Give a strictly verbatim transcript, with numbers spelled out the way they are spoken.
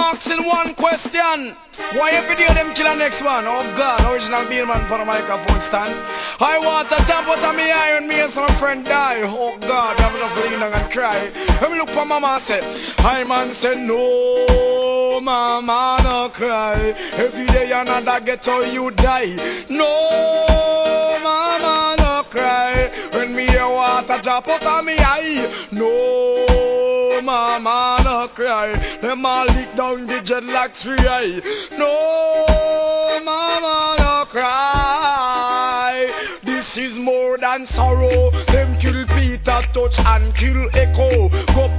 asking one question. Why every day them kill the next one? Oh God, original Beelman for the microphone stand. I want to jump out of me eye when me and some friend die. Oh God, I'm just lean down and cry. Let me look for mama and say, I man say no, mama no cry. Every day another get how you die. No, mama no cry. When me hear water drop out of me eye. No, mama no cry. Them all lick down the dreadlocks free eye. No, mama no cry. This is more than sorrow. Them kill Peter, touch and kill Echo. Go